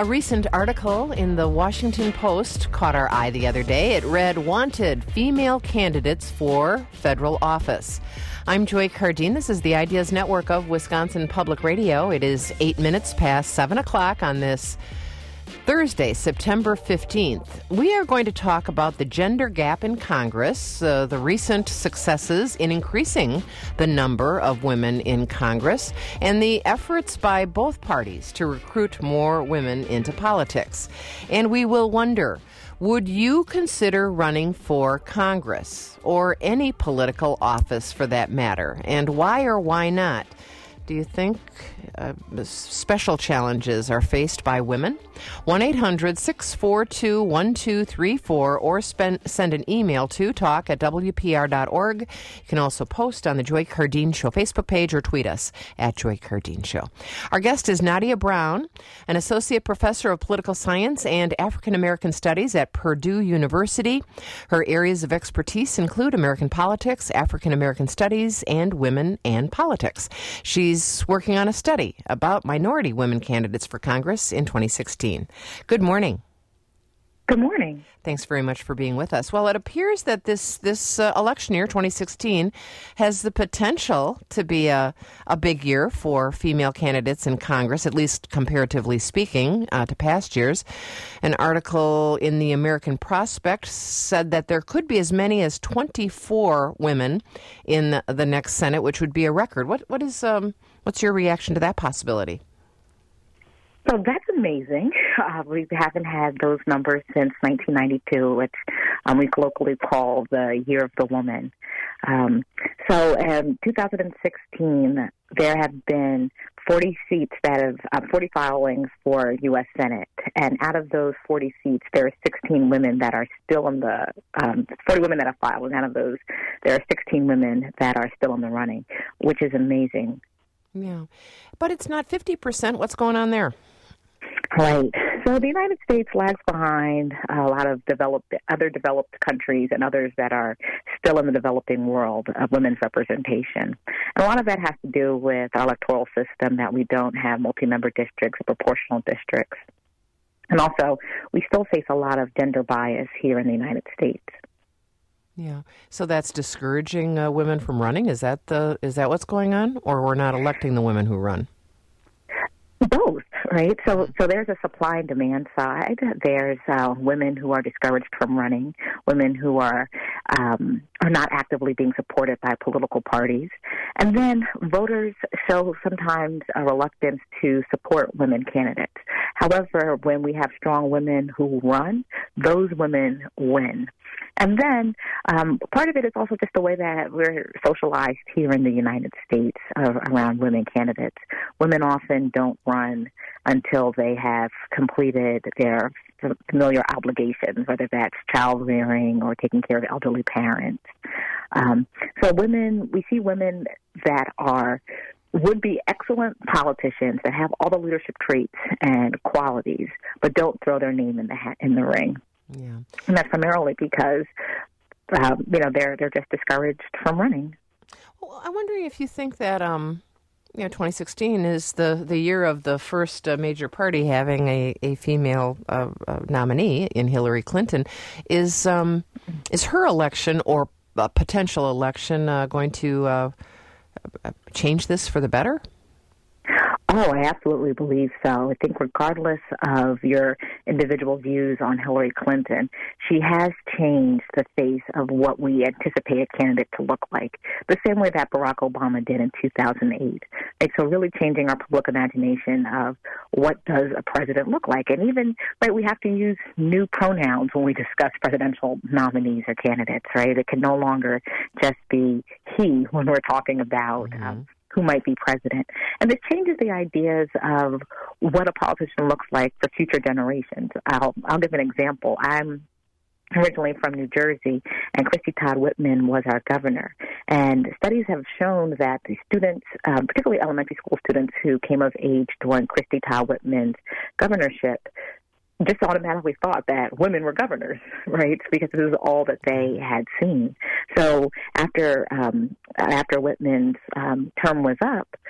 A recent article in the Washington Post caught our eye the other day. It read, "Wanted Female Candidates for Federal Office." I'm Joy Cardine. This is the Ideas Network of Wisconsin Public Radio. It is 8 minutes past 7 o'clock on this Thursday, September 15th. We are going to talk about the gender gap in Congress, the recent successes in increasing the number of women in Congress, and the efforts by both parties to recruit more women into politics. And we will wonder, would you consider running for Congress or any political office for that matter? And why or why not? Do you think special challenges are faced by women? 1-800-642-1234 or send an email to talk@wpr.org. You can also post on the Joy Cardine Show Facebook page or tweet us at Joy Cardine Show. Our guest is Nadia Brown, an associate professor of political science and African American studies at Purdue University. Her areas of expertise include American politics, African American studies, and women and politics. She's working on a study about minority women candidates for Congress in 2016. Good morning. Good morning. Thanks very much for being with us. Well, it appears that this election year, 2016, has the potential to be a big year for female candidates in Congress, at least comparatively speaking, to past years. An article in the American Prospect said that there could be as many as 24 women in the next Senate, which would be a record. What's your reaction to that possibility? So that's amazing. We haven't had those numbers since 1992, which we colloquially call the Year of the Woman. So in 2016, there have been 40 seats 40 filings for U.S. Senate. And out of those 40 seats, there are 16 women that are still in the, 40 women that have filed. And out of those, there are 16 women that are still in the running, which is amazing. Yeah. But it's not 50%. What's going on there? Right. So the United States lags behind a lot of other developed countries and others that are still in the developing world of women's representation. And a lot of that has to do with our electoral system, that we don't have multi-member districts or proportional districts. And also, we still face a lot of gender bias here in the United States. Yeah. So that's discouraging women from running? Is that what's going on? Or we're not electing the women who run? Both, right? So there's a supply and demand side. There's women who are discouraged from running, women who are not actively being supported by political parties. And then voters show sometimes a reluctance to support women candidates. However, when we have strong women who run, those women win. And then part of it is also just the way that we're socialized here in the United States around women candidates. Women often don't run until they have completed their familiar obligations, whether that's child rearing or taking care of elderly parents. So we see women that would be excellent politicians that have all the leadership traits and qualities, but don't throw their name in the ring. Yeah. And that's primarily because, they're just discouraged from running. Well, I'm wondering if you think that, 2016 is the year of the first major party having a female nominee in Hillary Clinton. Is her election or a potential election going to change this for the better? Oh, I absolutely believe so. I think regardless of your individual views on Hillary Clinton, she has changed the face of what we anticipate a candidate to look like, the same way that Barack Obama did in 2008. Right? So really changing our public imagination of what does a president look like. And even, right, we have to use new pronouns when we discuss presidential nominees or candidates, right? It can no longer just be he when we're talking about who might be president. And this changes the ideas of what a politician looks like for future generations. I'll give an example. I'm originally from New Jersey, and Christy Todd Whitman was our governor. And studies have shown that the students, particularly elementary school students who came of age during Christy Todd Whitman's governorship, just automatically thought that women were governors, right? Because this is all that they had seen. So after Whitman's term was up,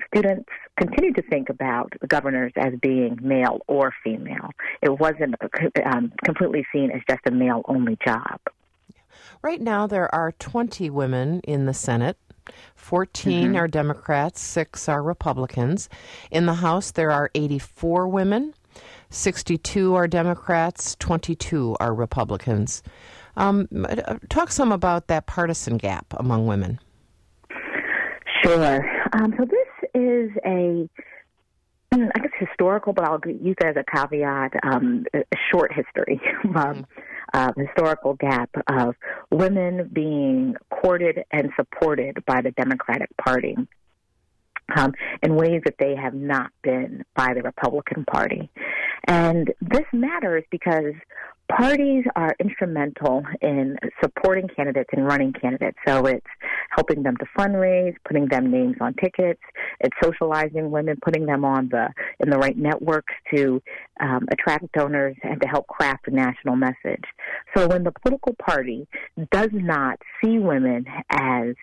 students continued to think about the governors as being male or female. It wasn't completely seen as just a male-only job. Right now, there are 20 women in the Senate. 14 are Democrats, 6 are Republicans. In the House, there are 84 women. 62 are Democrats, 22 are Republicans. Talk some about that partisan gap among women. Sure. So this is I guess historical, but I'll use it as a caveat, a short history, historical gap of women being courted and supported by the Democratic Party in ways that they have not been by the Republican Party. And this matters because parties are instrumental in supporting candidates and running candidates. So it's helping them to fundraise, putting them names on tickets, it's socializing women, putting them in the right networks to attract donors and to help craft a national message. So when the political party does not see women as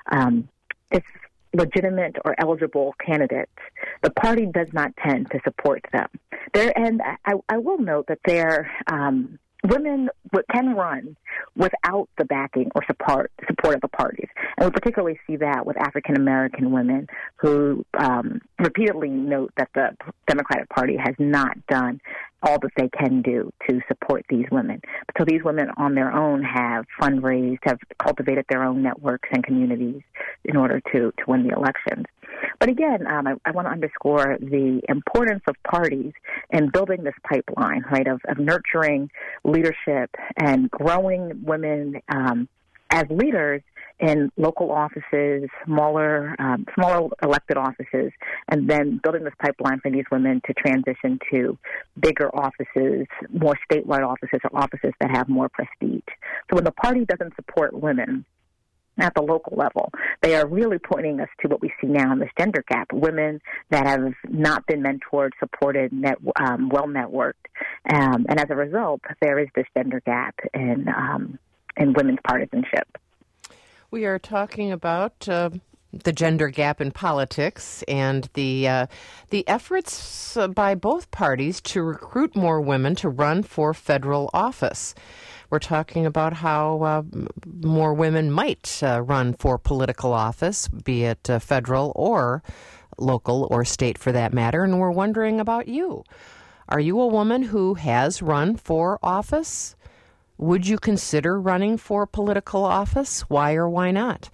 legitimate or eligible candidates, the party does not tend to support them. And I will note that women can run without the backing or support of the parties. And we particularly see that with African-American women who repeatedly note that the Democratic Party has not done all that they can do to support these women. So these women on their own have fundraised, have cultivated their own networks and communities in order to win the elections. But again, I want to underscore the importance of parties in building this pipeline, right, of nurturing leadership and growing women as leaders in local offices, smaller elected offices, and then building this pipeline for these women to transition to bigger offices, more statewide offices, or offices that have more prestige. So when the party doesn't support women at the local level, they are really pointing us to what we see now in this gender gap, women that have not been mentored, supported, well-networked. And as a result, there is this gender gap in women's partisanship. We are talking about the gender gap in politics and the efforts by both parties to recruit more women to run for federal office. We're talking about how more women might run for political office, be it federal or local or state for that matter, and we're wondering about you. Are you a woman who has run for office? Would you consider running for political office? Why or why not?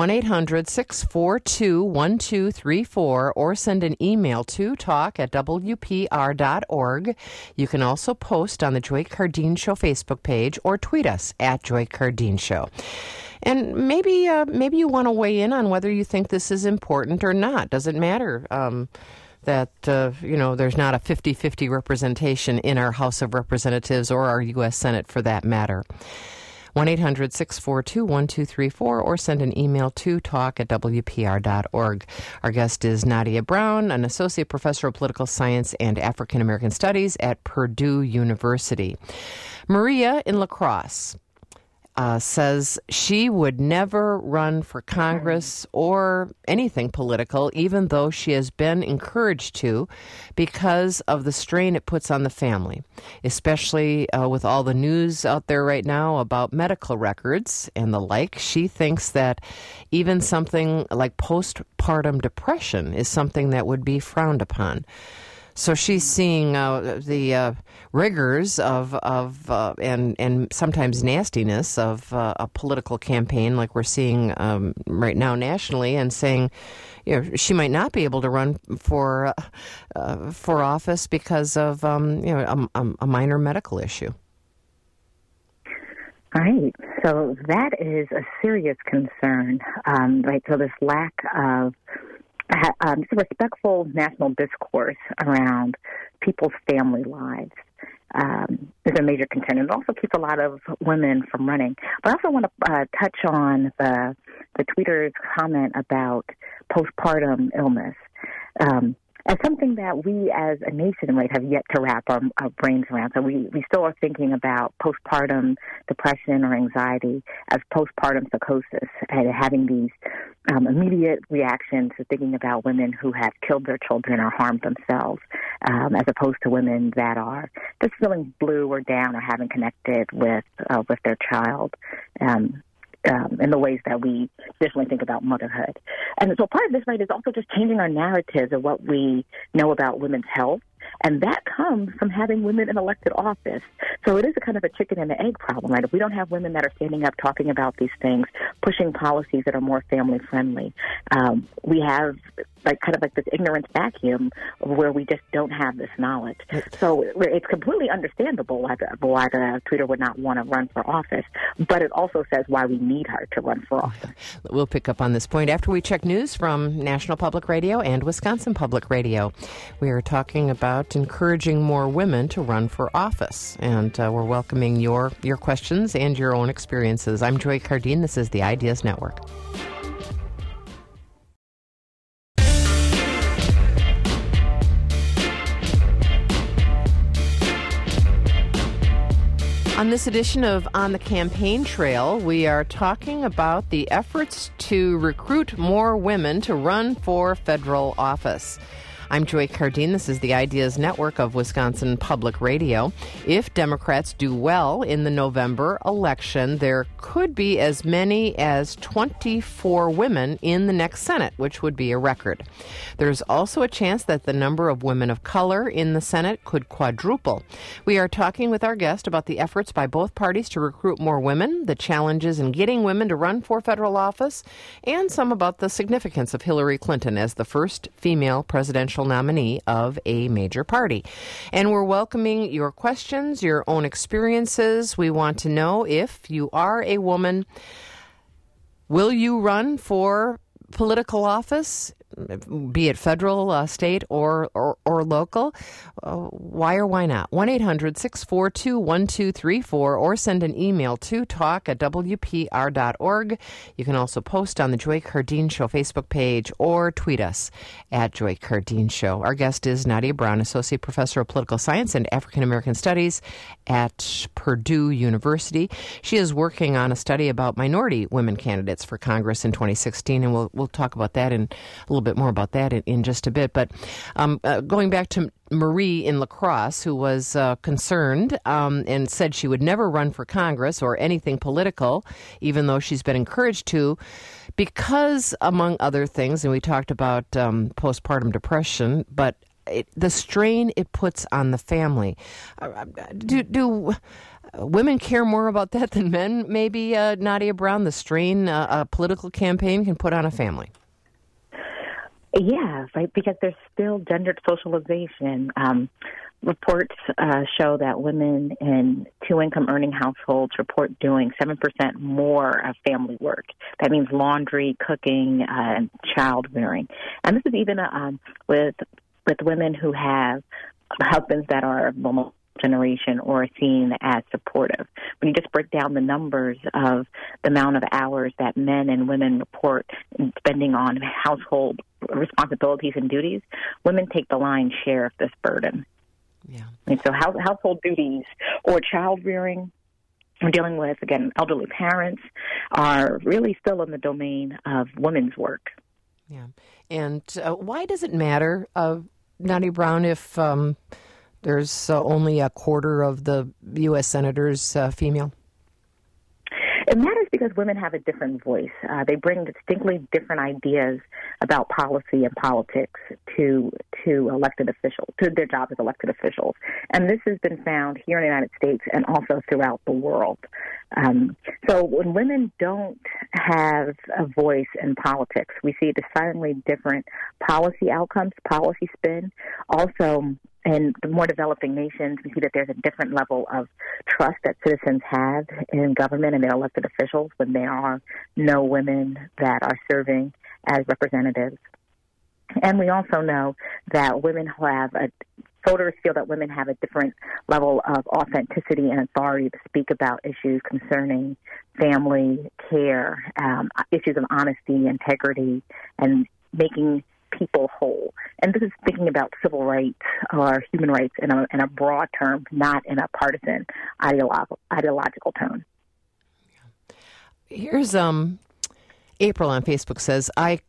1-800-642-1234 or send an email to talk@wpr.org. You can also post on the Joy Cardeen Show Facebook page or tweet us at Joy Cardeen Show. And maybe you want to weigh in on whether you think this is important or not. Does it matter that, there's not a 50-50 representation in our House of Representatives or our U.S. Senate for that matter? 1-800-642-1234 or send an email to talk@wpr.org. Our guest is Nadia Brown, an associate professor of political science and African American studies at Purdue University. Maria in La Crosse says she would never run for Congress or anything political, even though she has been encouraged to, because of the strain it puts on the family, especially with all the news out there right now about medical records and the like. She thinks that even something like postpartum depression is something that would be frowned upon. So she's seeing the rigors of and sometimes nastiness of a political campaign like we're seeing right now nationally, and saying, she might not be able to run for office because of a minor medical issue. Right. So that is a serious concern, right? So this lack of just a respectful national discourse around people's family lives is a major concern. And it also keeps a lot of women from running. But I also want to touch on the tweeter's comment about postpartum illness. And something that we as a nation have yet to wrap our brains around. So we still are thinking about postpartum depression or anxiety as postpartum psychosis and having these immediate reactions to thinking about women who have killed their children or harmed themselves, as opposed to women that are just feeling blue or down or haven't connected with their child. In the ways that we traditionally think about motherhood. And so part of this, right, is also just changing our narratives of what we know about women's health. And that comes from having women in elected office. So it is a kind of a chicken and the egg problem, right? If we don't have women that are standing up, talking about these things, pushing policies that are more family friendly, we have kind of this ignorance vacuum where we just don't have this knowledge. So it's completely understandable why the tweeter would not want to run for office, but it also says why we need her to run for office. We'll pick up on this point after we check news from National Public Radio and Wisconsin Public Radio. We are talking about encouraging more women to run for office, and we're welcoming your questions and your own experiences. I'm Joy Cardine. This is the Ideas Network. On this edition of On the Campaign Trail, we are talking about the efforts to recruit more women to run for federal office. I'm Joy Cardine. This is the Ideas Network of Wisconsin Public Radio. If Democrats do well in the November election, there could be as many as 24 women in the next Senate, which would be a record. There's also a chance that the number of women of color in the Senate could quadruple. We are talking with our guest about the efforts by both parties to recruit more women, the challenges in getting women to run for federal office, and some about the significance of Hillary Clinton as the first female presidential nominee of a major party. And we're welcoming your questions, your own experiences. We want to know, if you are a woman, will you run for political office, be it federal, state, or local? Why or why not? 1-800-642-1234, or send an email to talk@wpr.org. You can also post on the Joy Cardine Show Facebook page or tweet us at Joy Cardine Show. Our guest is Nadia Brown, Associate Professor of Political Science and African American Studies at Purdue University. She is working on a study about minority women candidates for Congress in 2016, and we'll talk about that in a little bit more about that in just a bit. But going back to Marie in La Crosse, who was concerned and said she would never run for Congress or anything political, even though she's been encouraged to, because, among other things, and we talked about postpartum depression, but the strain it puts on the family. Do women care more about that than men, maybe, Nadia Brown, the strain a political campaign can put on a family? Yeah, right, because there's still gendered socialization. Reports show that women in two-income earning households report doing 7% more of family work. That means laundry, cooking, and child rearing. And this is even with women who have husbands that are millennial generation or seen as supportive. When you just break down the numbers of the amount of hours that men and women report spending on household responsibilities and duties, women take the lion's share of this burden. Yeah. And so household duties or child rearing, we're dealing with, again, elderly parents, are really still in the domain of women's work. Yeah. And why does it matter, Nadia Brown, if there's only a quarter of the U.S. senators female? It matters because women have a different voice. They bring distinctly different ideas about policy and politics to elected officials, to their job as elected officials. And this has been found here in the United States and also throughout the world. So when women don't have a voice in politics, we see decidedly different policy outcomes, policy spin. Also, in the more developing nations, we see that there's a different level of trust that citizens have in government and their elected officials when there are no women that are serving as representatives. And we also know that voters feel that women have a different level of authenticity and authority to speak about issues concerning family, care, issues of honesty, integrity, and making people whole. And this is thinking about civil rights or human rights in a broad term, not in a partisan ideological tone. Here's April on Facebook says, I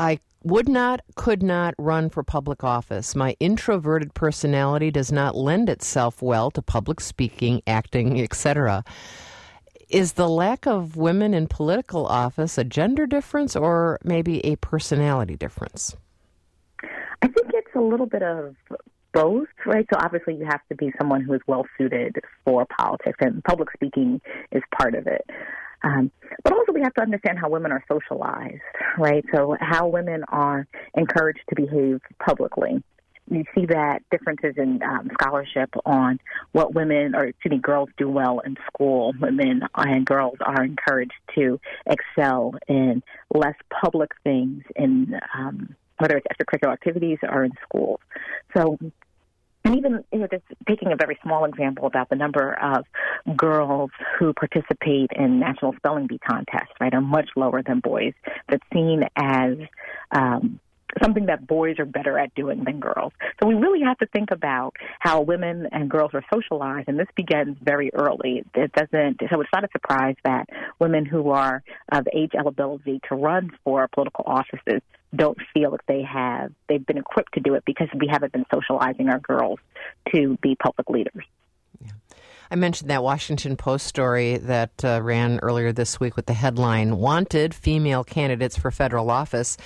could not run for public office. My introverted personality does not lend itself well to public speaking, acting, etc. Is the lack of women in political office a gender difference or maybe a personality difference? I think it's a little bit of both, right? So obviously you have to be someone who is well-suited for politics, and public speaking is part of it. But also we have to understand how women are socialized, right? So how women are encouraged to behave publicly. You see that differences in scholarship on what girls do well in school. Women and girls are encouraged to excel in less public things, in whether it's extracurricular activities or in schools. So, and even just taking a very small example about the number of girls who participate in national spelling bee contests, right, are much lower than boys. That's seen as something that boys are better at doing than girls. So we really have to think about how women and girls are socialized, and this begins very early. So it's not a surprise that women who are of age eligibility to run for political offices don't feel that they've been equipped to do it because we haven't been socializing our girls to be public leaders. Yeah. I mentioned that Washington Post story that ran earlier this week with the headline, "Wanted Female Candidates for Federal Office,"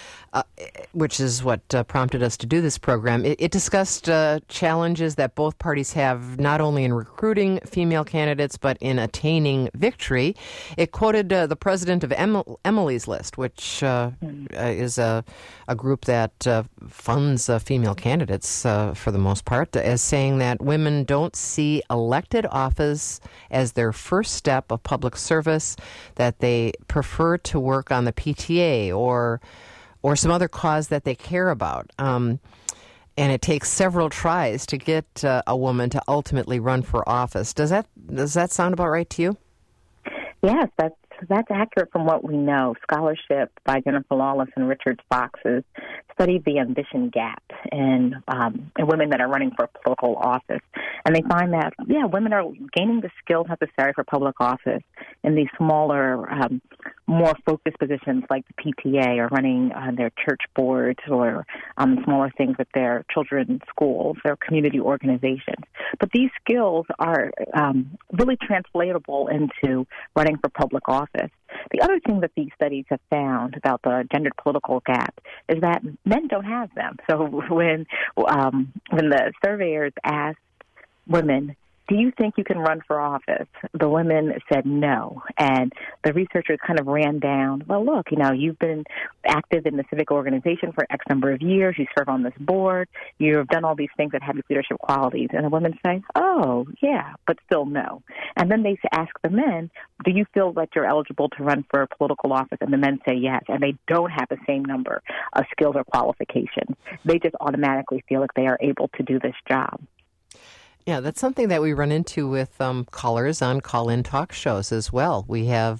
which is what prompted us to do this program. It discussed challenges that both parties have not only in recruiting female candidates but in attaining victory. It quoted the president of Emily's List, which is a group that funds female candidates for the most part, as saying that women don't see elected office as their first step of public service, that they prefer to work on the PTA or some other cause that they care about. And it takes several tries to get a woman to ultimately run for office. Does that sound about right to you? Yes, that's accurate from what we know. Scholarship by Jennifer Lawless and Richard Fox has studied the ambition gap in women that are running for political office. And they find that, women are gaining the skills necessary for public office in these smaller, more focused positions like the PTA or running their church boards or smaller things with their children's schools, their community organizations. But these skills are really translatable into running for public office. The other thing that these studies have found about the gendered political gap is that men don't have them. So when the surveyors asked women, "Do you think you can run for office?" the women said no. And the researchers kind of ran down, well, look, you've been active in the civic organization for X number of years. You serve on this board. You've done all these things that have these leadership qualities. And the women say, oh, yeah, but still no. And then they ask the men, do you feel like you're eligible to run for a political office? And the men say yes. And they don't have the same number of skills or qualifications. They just automatically feel like they are able to do this job. Yeah, that's something that we run into with callers on call-in talk shows as well. We have,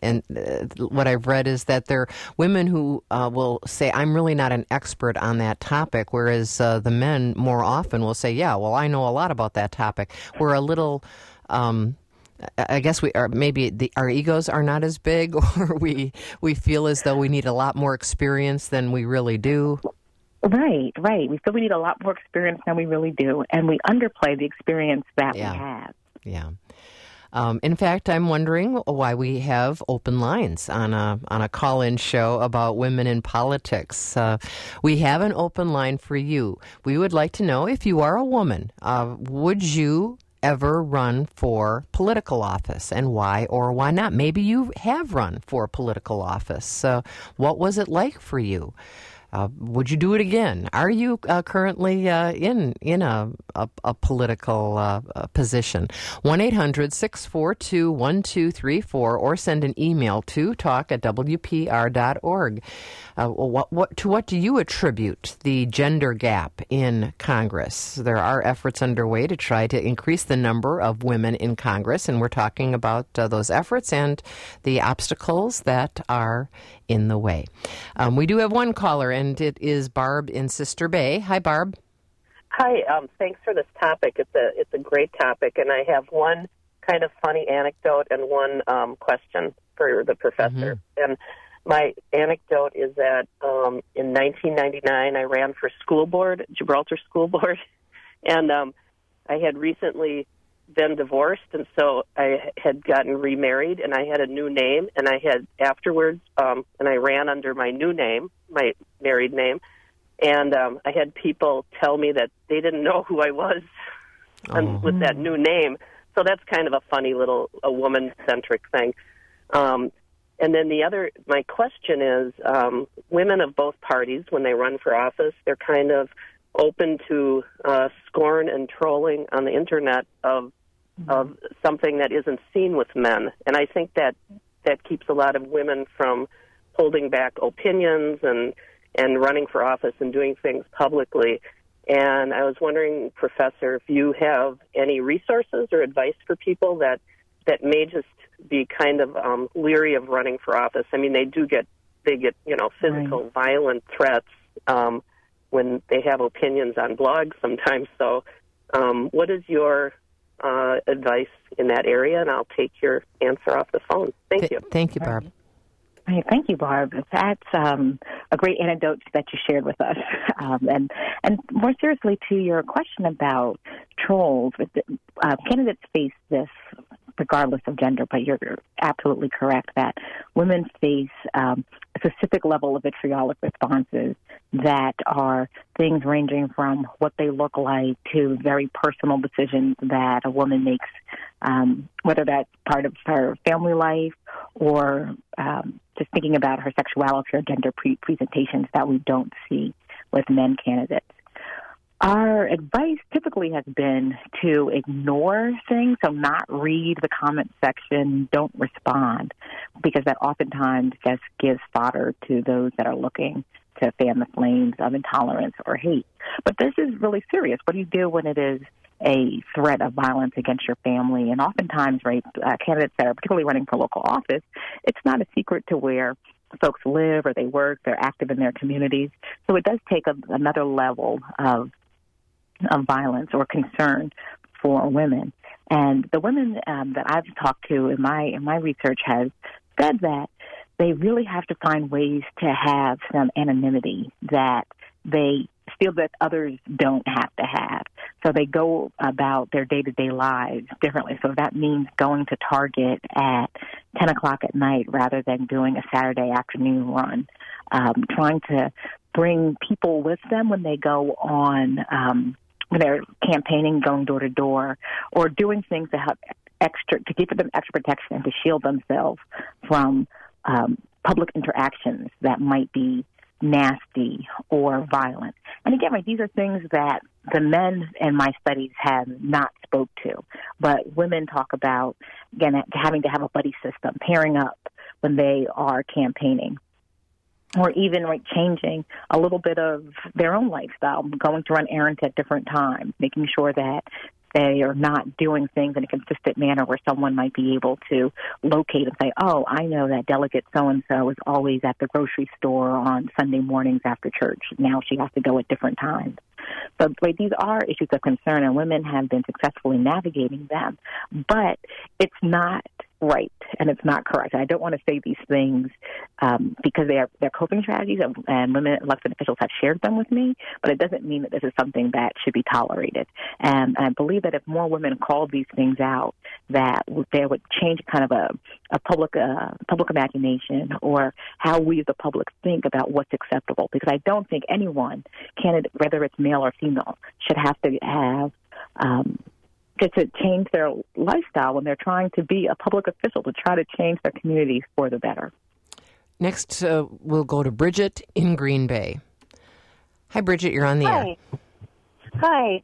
what I've read is that there are women who will say, I'm really not an expert on that topic, whereas the men more often will say, yeah, well, I know a lot about that topic. We're a little... I guess we are, maybe our egos are not as big, or we feel as though we need a lot more experience than we really do. Right. We feel we need a lot more experience than we really do, and we underplay the experience that we have. Yeah. In fact, I'm wondering why we have open lines on a call-in show about women in politics. We have an open line for you. We would like to know, if you are a woman, would you ever run for political office, and why or why not? Maybe you have run for political office. What was it like for you? Would you do it again? Are you currently in a political position? 1-800-642-1234, or send an email to talk@wpr.org. What do you attribute the gender gap in Congress? There are efforts underway to try to increase the number of women in Congress, and we're talking about those efforts and the obstacles that are in the way. We do have one caller, and it is Barb in Sister Bay. Hi, Barb. Hi. Thanks for this topic. It's a great topic, and I have one kind of funny anecdote and one question for the professor. And my anecdote is that in 1999, I ran for school board, Gibraltar School Board, and I had recently been divorced, and so I had gotten remarried, and I had a new name, and I had afterwards, and I ran under my new name, my married name, and I had people tell me that they didn't know who I was with that new name. So that's kind of a funny little a woman-centric thing. And then my question is, women of both parties, when they run for office, they're kind of open to scorn and trolling on the Internet of something that isn't seen with men. And I think that keeps a lot of women from holding back opinions and running for office and doing things publicly. And I was wondering, Professor, if you have any resources or advice for people that may just be kind of leery of running for office. I mean, they get physical, violent threats when they have opinions on blogs sometimes. So what is your advice in that area? And I'll take your answer off the phone. Thank you. Thank you, Barb. Hey, thank you, Barb. That's a great anecdote that you shared with us. And more seriously, to your question about trolls, candidates face this regardless of gender, but you're absolutely correct that women face a specific level of vitriolic responses that are things ranging from what they look like to very personal decisions that a woman makes, whether that's part of her family life or just thinking about her sexuality or gender presentations that we don't see with men candidates. Our advice typically has been to ignore things, so not read the comment section, don't respond, because that oftentimes just gives fodder to those that are looking to fan the flames of intolerance or hate. But this is really serious. What do you do when it is a threat of violence against your family? And oftentimes, candidates that are particularly running for local office, it's not a secret to where folks live or they work, they're active in their communities. So it does take another level of violence or concern for women. And the women that I've talked to in my research has said that they really have to find ways to have some anonymity that they feel that others don't have to have. So they go about their day-to-day lives differently. So that means going to Target at 10 o'clock at night rather than doing a Saturday afternoon run, trying to bring people with them when they go on when they're campaigning, going door to door, or doing things to help to give them extra protection and to shield themselves from public interactions that might be nasty or violent. And again, these are things that the men in my studies have not spoke to, but women talk about, again, having to have a buddy system, pairing up when they are campaigning, or even changing a little bit of their own lifestyle, going to run errands at different times, making sure that they are not doing things in a consistent manner where someone might be able to locate and say, oh, I know that delegate so-and-so is always at the grocery store on Sunday mornings after church. Now she has to go at different times. So these are issues of concern, and women have been successfully navigating them. But it's not right, and it's not correct. And I don't want to say these things because they're coping strategies, and women elected officials have shared them with me, but it doesn't mean that this is something that should be tolerated. And I believe that if more women called these things out, that there would change kind of a public imagination or how we as the public think about what's acceptable. Because I don't think anyone, candidate, whether it's male or female, should have to have to change their lifestyle when they're trying to be a public official, to try to change their communities for the better. Next, we'll go to Bridget in Green Bay. Hi, Bridget, you're on the air. Hi.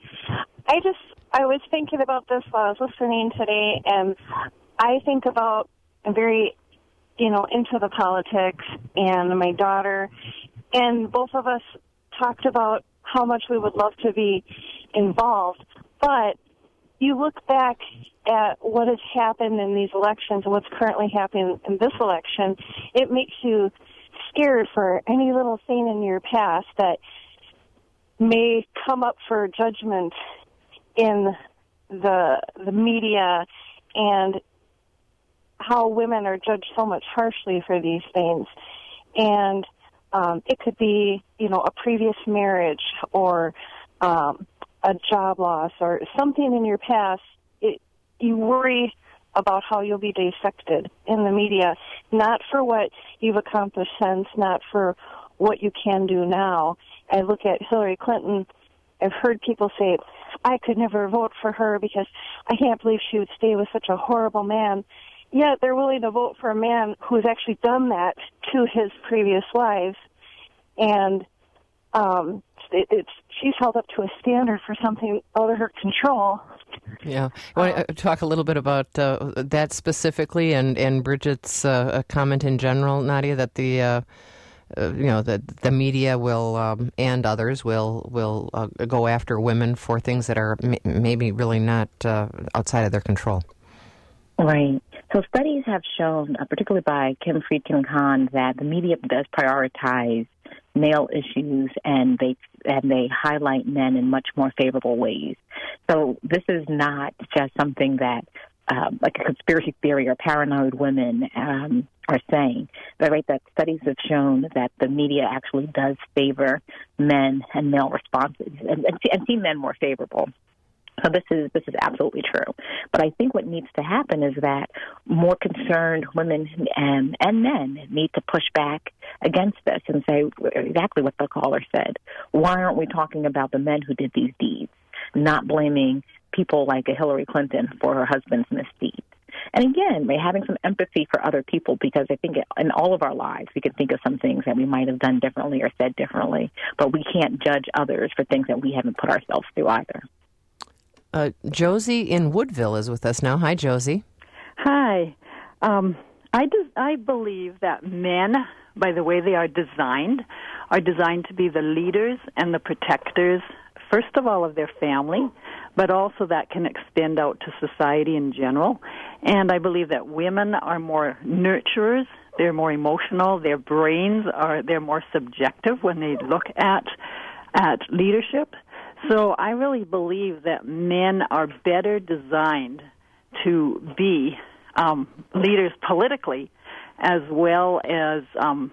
I was thinking about this while I was listening today, and I think about, I'm very, into the politics, and my daughter, and both of us talked about how much we would love to be involved, but you look back at what has happened in these elections and what's currently happening in this election, it makes you scared for any little thing in your past that may come up for judgment in the media, and how women are judged so much harshly for these things. And it could be, a previous marriage or a job loss or something in your past. You worry about how you'll be dissected in the media, not for what you've accomplished since, not for what you can do now. I look at Hillary Clinton. I've heard people say, I could never vote for her because I can't believe she would stay with such a horrible man. Yet they're willing to vote for a man who's actually done that to his previous wives. And she's held up to a standard for something out of her control. Yeah. I want to talk a little bit about that specifically and Bridget's comment in general, Nadia, that the media will and others will go after women for things that are maybe really not outside of their control. Right. So studies have shown, particularly by Kim Friedkin Kahn, that the media does prioritize male issues and they highlight men in much more favorable ways. So this is not just something that like a conspiracy theory or paranoid women are saying. Right, that studies have shown that the media actually does favor men and male responses and see men more favorable. So this is absolutely true. But I think what needs to happen is that more concerned women and men need to push back against this and say exactly what the caller said. Why aren't we talking about the men who did these deeds, not blaming people like a Hillary Clinton for her husband's misdeeds? And again, having some empathy for other people, because I think in all of our lives we can think of some things that we might have done differently or said differently, but we can't judge others for things that we haven't put ourselves through either. Josie in Woodville is with us now. Hi, Josie. Hi. I believe that men, by the way they are designed to be the leaders and the protectors, first of all, of their family, but also that can extend out to society in general. And I believe that women are more nurturers. They're more emotional. Their brains they're more subjective when they look at leadership. So I really believe that men are better designed to be leaders politically, as well as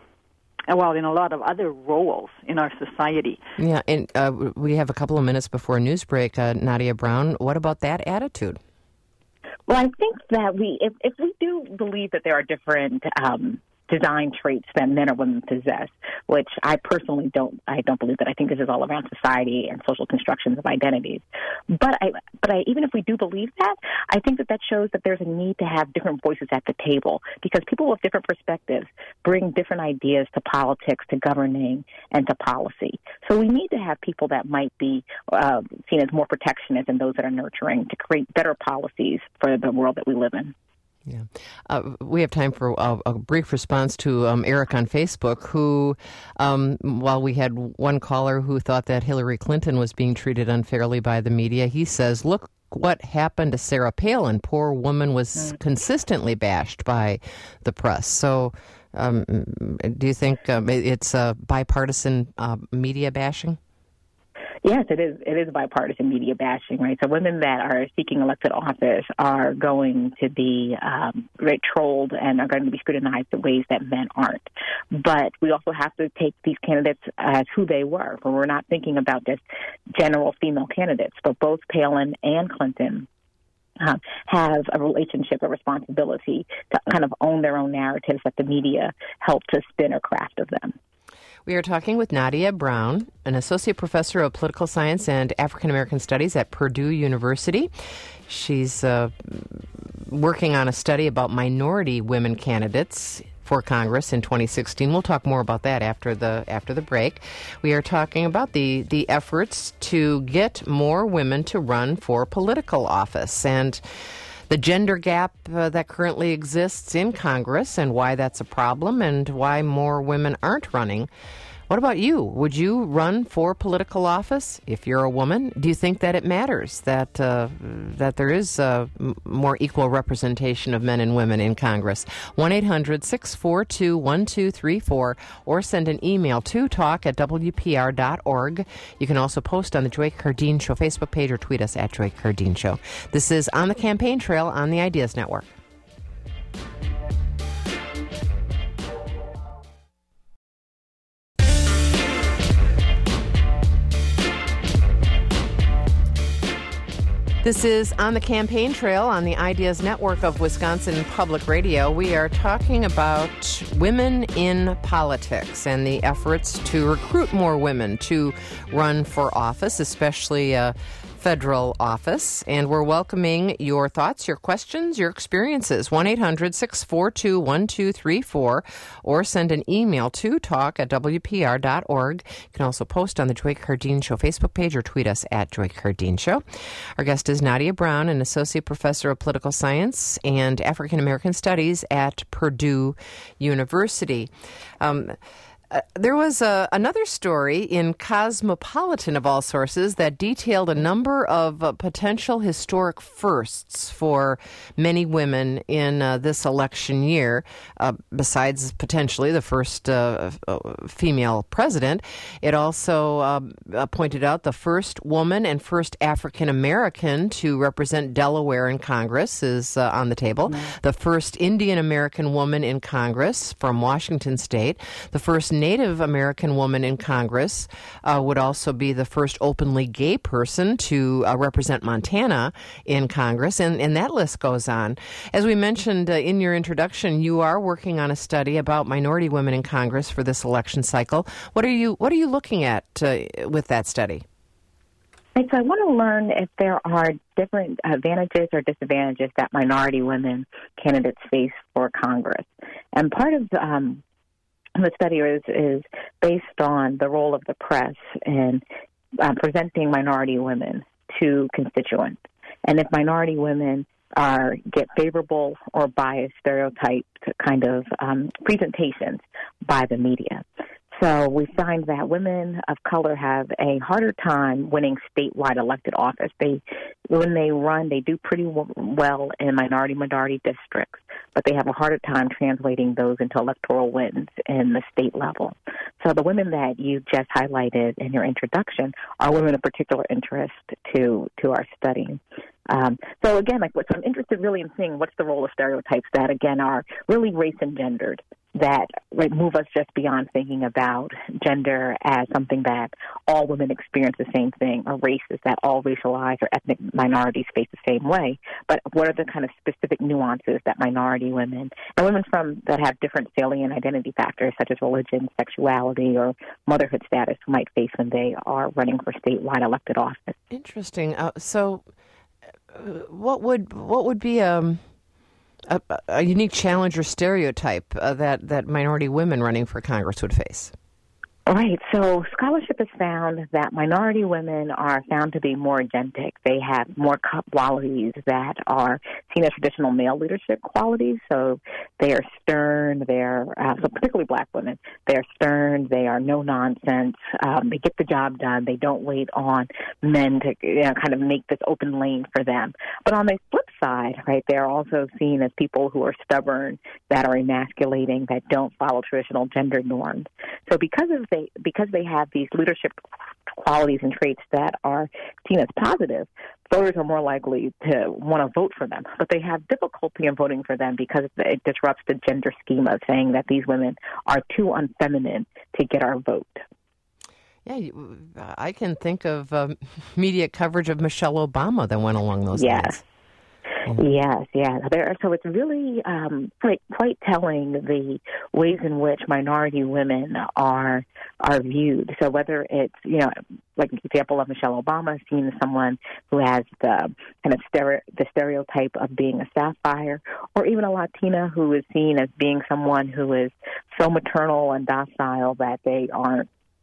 in a lot of other roles in our society. Yeah, and we have a couple of minutes before news break. Nadia Brown, what about that attitude? Well, I think that if we do believe that there are different design traits that men or women possess, which I personally don't believe that. I think this is all around society and social constructions of identities. But even if we do believe that, I think that shows that there's a need to have different voices at the table, because people with different perspectives bring different ideas to politics, to governing, and to policy. So we need to have people that might be seen as more protectionist and those that are nurturing to create better policies for the world that we live in. Yeah. We have time for a brief response to Eric on Facebook, who, while we had one caller who thought that Hillary Clinton was being treated unfairly by the media, he says, look what happened to Sarah Palin. Poor woman was consistently bashed by the press. So do you think it's bipartisan media bashing? Yes, it is. It is bipartisan media bashing, right? So women that are seeking elected office are going to be trolled and are going to be scrutinized in ways that men aren't. But we also have to take these candidates as who they were. We're not thinking about just general female candidates, but both Palin and Clinton have a relationship, a responsibility to kind of own their own narratives that the media helped to spin or craft of them. We are talking with Nadia Brown, an associate professor of political science and African American studies at Purdue University. She's working on a study about minority women candidates for Congress in 2016. We'll talk more about that after the break. We are talking about the efforts to get more women to run for political office and the gender gap that currently exists in Congress and why that's a problem and why more women aren't running. What about you? Would you run for political office if you're a woman? Do you think that it matters that there is more equal representation of men and women in Congress? 1-800-642-1234 or send an email to talk@wpr.org. You can also post on the Joy Cardine Show Facebook page or tweet us at Joy Cardine Show. This is On the Campaign Trail on the Ideas Network. This is On the Campaign Trail on the Ideas Network of Wisconsin Public Radio. We are talking about women in politics and the efforts to recruit more women to run for office, especially federal office. And we're welcoming your thoughts, your questions, your experiences. 1-800-642-1234 or send an email to talk@wpr.org. You can also post on the Joy Cardine Show Facebook page or tweet us at Joy Cardine Show. Our guest is Nadia Brown, an associate professor of political science and African American studies at Purdue University. There was another story in Cosmopolitan, of all sources, that detailed a number of potential historic firsts for many women in this election year, besides potentially the first female president. It also pointed out the first woman and first African American to represent Delaware in Congress is on the table. Mm-hmm. The first Indian American woman in Congress from Washington State. The first Native American woman in Congress would also be the first openly gay person to represent Montana in Congress, and that list goes on. As we mentioned in your introduction, you are working on a study about minority women in Congress for this election cycle. What are you looking at with that study? Right, so I want to learn if there are different advantages or disadvantages that minority women candidates face for Congress. And part of the study is based on the role of the press in presenting minority women to constituents. And if minority women get favorable or biased stereotyped kind of presentations by the media. So we find that women of color have a harder time winning statewide elected office. When they run, they do pretty well in minority districts, but they have a harder time translating those into electoral wins in the state level. So the women that you just highlighted in your introduction are women of particular interest to our study. So again, so I'm interested really in seeing what's the role of stereotypes that, again, are really race and gendered, that move us just beyond thinking about gender as something that all women experience the same thing, or races that all racialized or ethnic minorities face the same way. But what are the kind of specific nuances that minority women and women that have different salient identity factors, such as religion, sexuality, or motherhood status, might face when they are running for statewide elected office? Interesting. So what would be a unique challenge or stereotype that minority women running for Congress would face? Right. So scholarship has found that minority women are found to be more agentic. They have more qualities that are seen as traditional male leadership qualities. So they are stern. So particularly black women, they are stern. They are no nonsense. They get the job done. They don't wait on men to kind of make this open lane for them. But on the flip side, right, they are also seen as people who are stubborn, that are emasculating, that don't follow traditional gender norms. So because they have these leadership qualities and traits that are seen as positive, voters are more likely to want to vote for them. But they have difficulty in voting for them because it disrupts the gender schema, saying that these women are too unfeminine to get our vote. Yeah, I can think of media coverage of Michelle Obama that went along those lines. Yes. So it's really quite telling the ways in which minority women are viewed. So whether it's, like the example of Michelle Obama, seen as someone who has the kind of the stereotype of being a sapphire, or even a Latina who is seen as being someone who is so maternal and docile that they aren't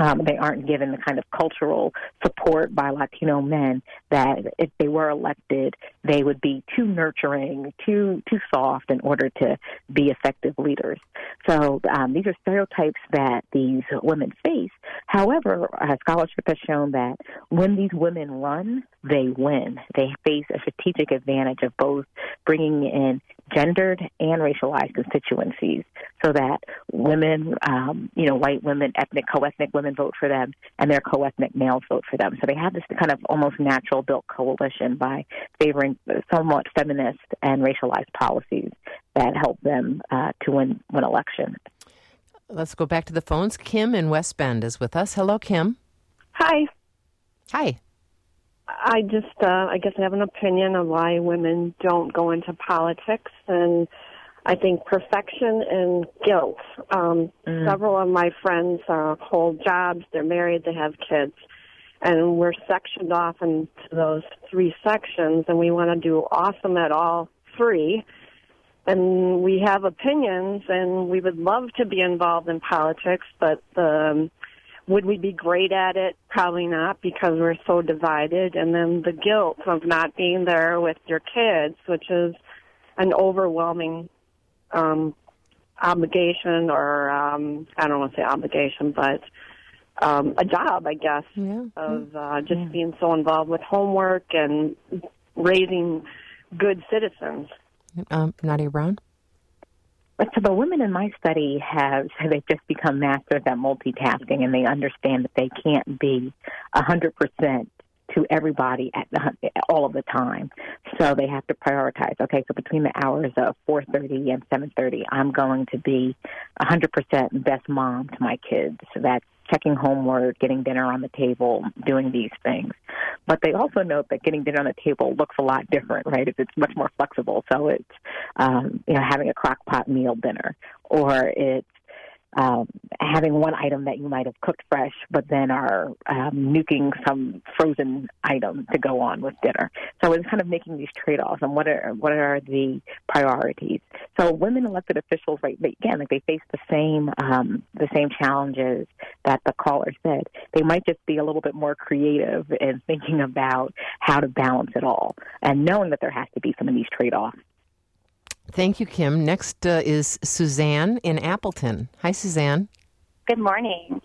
They aren't given the kind of cultural support by Latino men that if they were elected, they would be too nurturing, too soft in order to be effective leaders. So these are stereotypes that these women face. However, scholarship has shown that when these women run, they win. They face a strategic advantage of both bringing in gendered and racialized constituencies so that women, white women, co-ethnic women vote for them and their co-ethnic males vote for them. So they have this kind of almost natural built coalition by favoring somewhat feminist and racialized policies that help them to win elections. Let's go back to the phones. Kim in West Bend is with us. Hello, Kim. Hi. Hi. I just, I guess I have an opinion on why women don't go into politics, and I think perfection and guilt. Several of my friends hold jobs, they're married, they have kids, and we're sectioned off into those three sections, and we want to do awesome at all three. And we have opinions, and we would love to be involved in politics, but would we be great at it? Probably not, because we're so divided. And then the guilt of not being there with your kids, which is an overwhelming obligation, or I don't want to say obligation, but a job, I guess, of just being so involved with homework and raising good citizens. Nadia Brown? So the women in my study they've just become masters at multitasking, and they understand that they can't be 100% to everybody all of the time. So they have to prioritize. Okay, so between the hours of 4:30 and 7:30, I'm going to be 100% best mom to my kids. So that's checking homework, getting dinner on the table, doing these things. But they also note that getting dinner on the table looks a lot different, right? It's much more flexible. So it's, having a crock pot meal dinner, or it's having one item that you might have cooked fresh, but then are nuking some frozen item to go on with dinner. So it's kind of making these trade-offs and what are the priorities. So women elected officials, right? Again, they face the same challenges that the caller said. They might just be a little bit more creative in thinking about how to balance it all, and knowing that there has to be some of these trade-offs. Thank you, Kim. Next is Suzanne in Appleton. Hi, Suzanne. Good morning.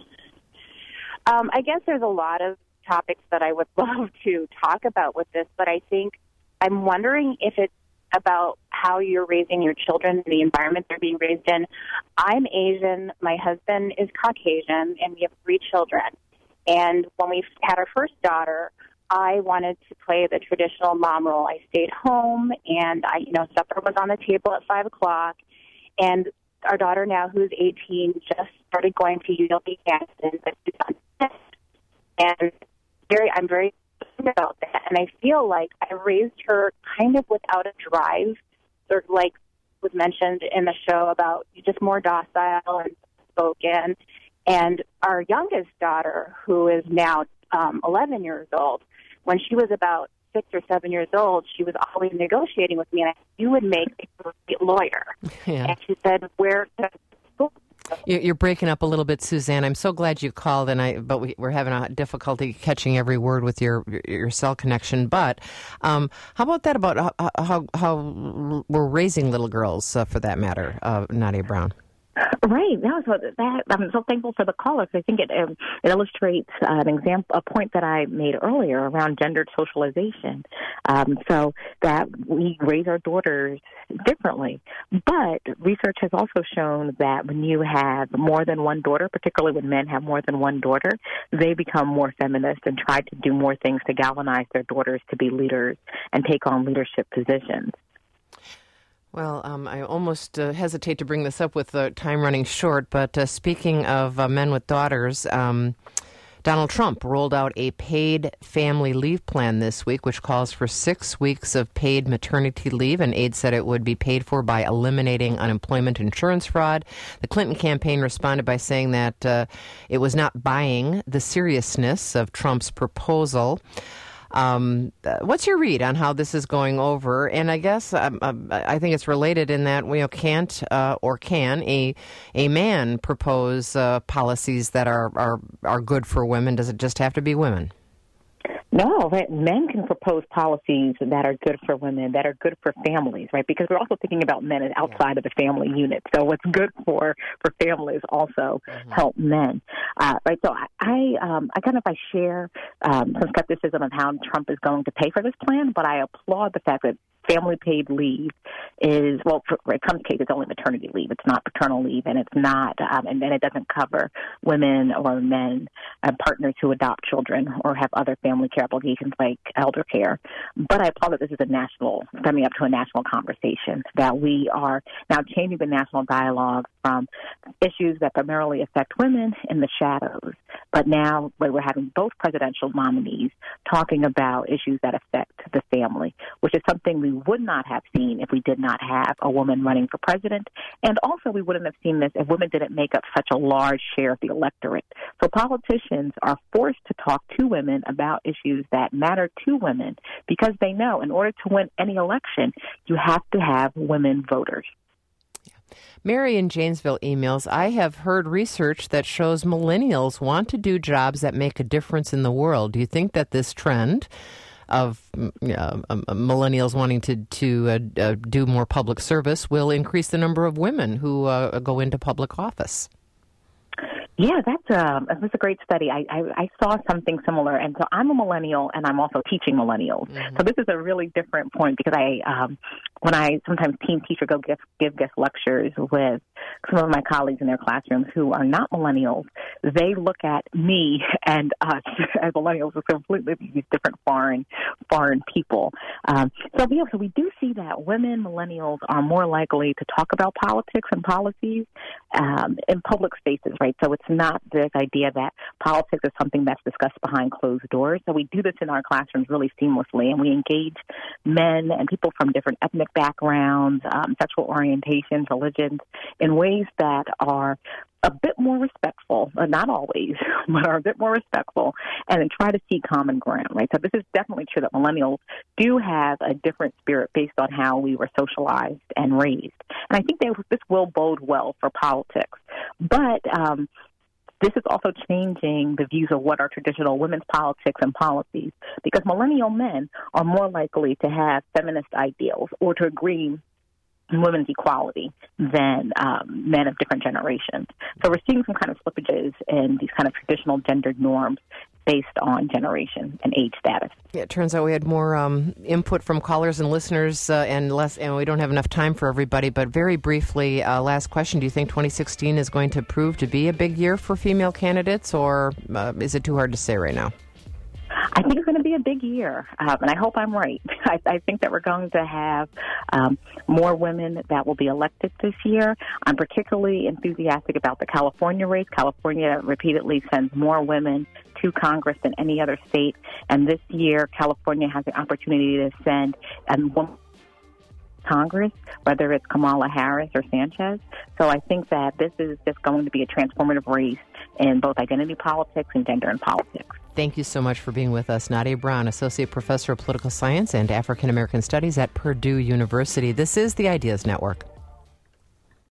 I guess there's a lot of topics that I would love to talk about with this, but I think I'm wondering if it's about how you're raising your children, the environment they're being raised in. I'm Asian. My husband is Caucasian, and we have 3 children. And when we had our first daughter, I wanted to play the traditional mom role. I stayed home, and supper was on the table at 5:00. And our daughter now, who's 18, just started going to UW-Madison, but she's on test. And I'm very concerned about that. And I feel like I raised her kind of without a drive, sort of like was mentioned in the show about just more docile and spoken. And our youngest daughter, who is now 11 years old, when she was about 6 or 7 years old, she was always negotiating with me, and I said, you would make a great lawyer. Yeah. And she said, where to school? You're breaking up a little bit, Suzanne. I'm so glad you called, but we're having a difficulty catching every word with your cell connection. But how about that, about how we're raising little girls, for that matter, Nadia Brown? Right. No, so I'm so thankful for the caller, because I think it illustrates a point that I made earlier around gendered socialization. So that we raise our daughters differently. But research has also shown that when you have more than one daughter, particularly when men have more than one daughter, they become more feminist and try to do more things to galvanize their daughters to be leaders and take on leadership positions. Well, I almost hesitate to bring this up with time running short, but speaking of men with daughters, Donald Trump rolled out a paid family leave plan this week, which calls for 6 weeks of paid maternity leave, and aides said it would be paid for by eliminating unemployment insurance fraud. The Clinton campaign responded by saying that it was not buying the seriousness of Trump's proposal. What's your read on how this is going over? And I guess I think it's related in that can't or can a man propose policies that are good for women? Does it just have to be women? No, right. Men can propose policies that are good for women, that are good for families, right? Because we're also thinking about men outside of the family unit. So what's good for families also help men, right? So I share some skepticism of how Trump is going to pay for this plan, but I applaud the fact that family paid leave is, well, in some cases, it's only maternity leave. It's not paternal leave, and it's not, and then it doesn't cover women or men, partners who adopt children or have other family care obligations like elder care. But I applaud that this is coming up to a national conversation, that we are now changing the national dialogue from issues that primarily affect women in the shadows. But now we're having both presidential nominees talking about issues that affect the family, which is something we would not have seen if we did not have a woman running for president. And also we wouldn't have seen this if women didn't make up such a large share of the electorate. So politicians are forced to talk to women about issues that matter to women because they know in order to win any election, you have to have women voters. Mary in Janesville emails, I have heard research that shows millennials want to do jobs that make a difference in the world. Do you think that this trend of millennials wanting to do more public service will increase the number of women who go into public office? Yeah, that's a great study. I saw something similar, and so I'm a millennial, and I'm also teaching millennials. Mm-hmm. So this is a really different point because when I sometimes teach or give guest lectures with some of my colleagues in their classrooms who are not millennials, they look at me and us as millennials as completely different foreign people. So we do see that women millennials are more likely to talk about politics and policies in public spaces, right? So it's not this idea that politics is something that's discussed behind closed doors. So we do this in our classrooms really seamlessly, and we engage men and people from different ethnic backgrounds, sexual orientations, religions, in ways that are a bit more respectful, not always, but are a bit more respectful, and then try to see common ground, right? So this is definitely true that millennials do have a different spirit based on how we were socialized and raised. And I think this will bode well for politics. But this is also changing the views of what are traditional women's politics and policies, because millennial men are more likely to have feminist ideals or to agree in women's equality than men of different generations. So we're seeing some kind of slippages in these kind of traditional gendered norms based on generation and age status. Yeah, it turns out we had more input from callers and listeners and we don't have enough time for everybody, but very briefly, last question, do you think 2016 is going to prove to be a big year for female candidates, or is it too hard to say right now? I think it's going to be a big year, and I hope I'm right. I think that we're going to have more women that will be elected this year. I'm particularly enthusiastic about the California race. California repeatedly sends more women to Congress than any other state, and this year California has the opportunity to send women Congress, whether it's Kamala Harris or Sanchez. So I think that this is just going to be a transformative race in both identity politics and gender and politics. Thank you so much for being with us. Nadia Brown, Associate Professor of Political Science and African American Studies at Purdue University. This is the Ideas Network.